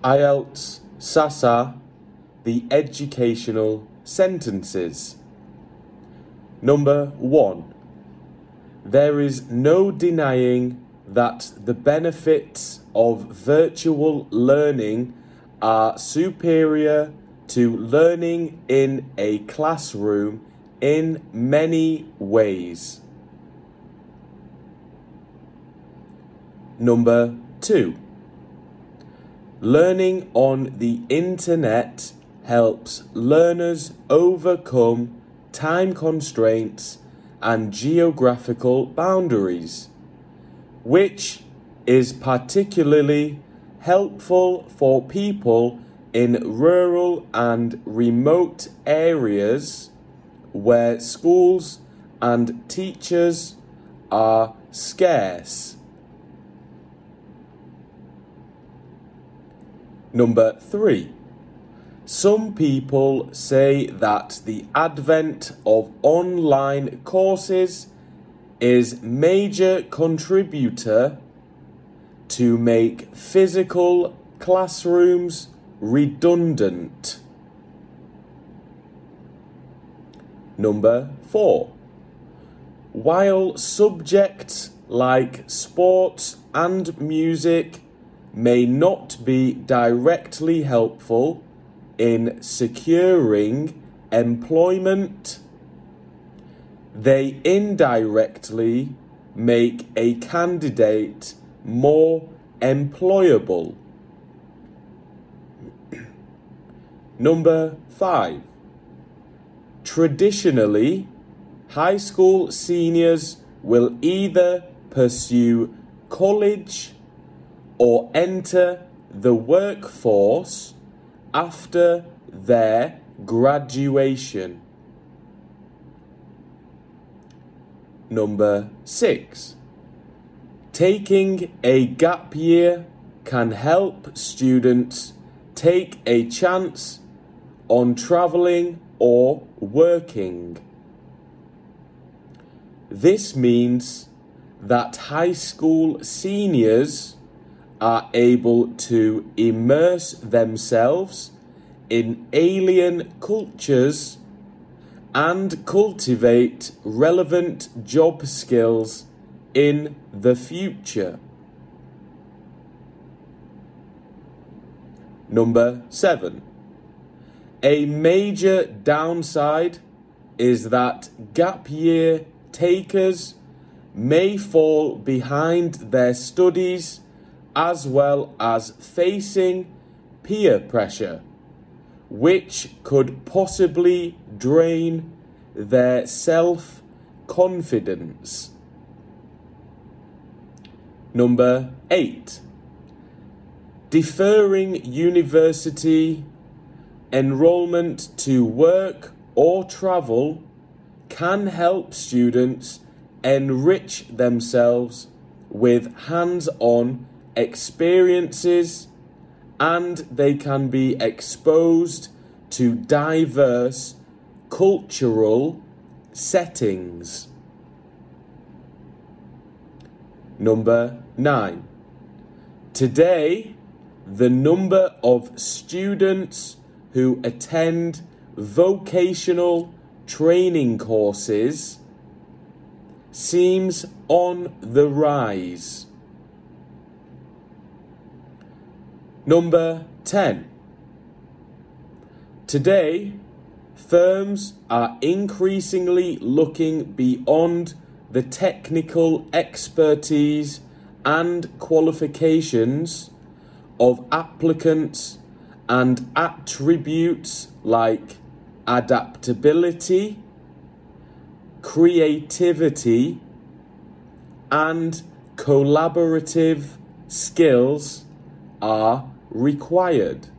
IELTS, SASA, the educational sentences. Number 1. There is no denying that the benefits of virtual learning are superior to learning in a classroom in many ways. Number 2. Learning on the internet helps learners overcome time constraints and geographical boundaries, which is particularly helpful for people in rural and remote areas where schools and teachers are scarce. Number 3. Some people say that the advent of online courses is major contributor to make physical classrooms redundant. Number 4. While subjects like sports and music may not be directly helpful in securing employment, they indirectly make a candidate more employable. Number 5. Traditionally, high school seniors will either pursue college or enter the workforce after their graduation. Number 6. Taking a gap year can help students take a chance on travelling or working. This means that high school seniors are able to immerse themselves in alien cultures and cultivate relevant job skills in the future. Number 7. A major downside is that gap year takers may fall behind their studies as well as facing peer pressure, which could possibly drain their self-confidence. Number 8. Deferring university enrollment to work or travel can help students enrich themselves with hands-on experiences, and they can be exposed to diverse cultural settings. Number 9. Today, the number of students who attend vocational training courses seems on the rise. Number 10. Today, firms are increasingly looking beyond the technical expertise and qualifications of applicants and attributes like adaptability, creativity, and collaborative skills are required.